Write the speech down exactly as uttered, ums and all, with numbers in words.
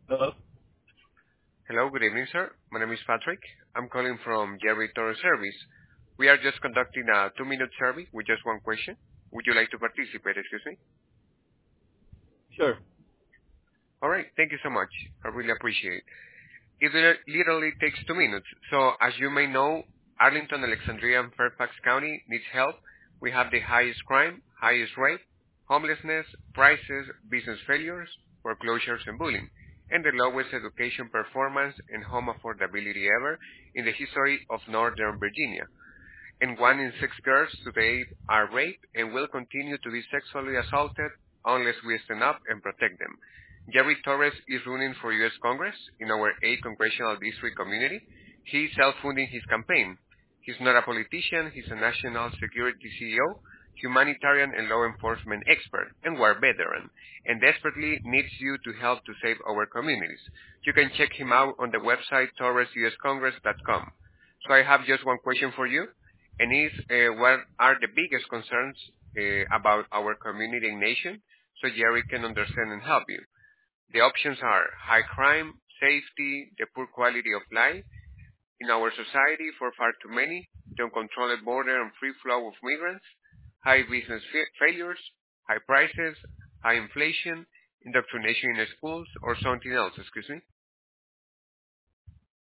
Hello? Hello, good evening, sir. My name is Patrick. I'm calling from Jerry Torres Service. We are just conducting a two-minute survey with just one question. Would you like to participate, excuse me? Sure. All right, thank you so much. I really appreciate it. It li- literally takes two minutes. So as you may know, Arlington, Alexandria, and Fairfax County needs help. We have the highest crime, highest rate, homelessness, prices, business failures, foreclosures, and bullying, and the lowest education performance and home affordability ever in the history of Northern Virginia. And one in six girls today are raped and will continue to be sexually assaulted unless we stand up and protect them. Jerry Torres is running for U S Congress in our eighth Congressional District community. He is self-funding his campaign. He's not a politician, he's a national security C E O, humanitarian and law enforcement expert, and war veteran, and desperately needs you to help to save our communities. You can check him out on the website torres u s congress dot com. So I have just one question for you, and is uh, what are the biggest concerns uh, about our community and nation so Jerry can understand and help you. The options are high crime, safety, the poor quality of life in our society for far too many, the uncontrolled border and free flow of migrants, high business fa- failures, high prices, high inflation, indoctrination in schools, or something else, excuse me.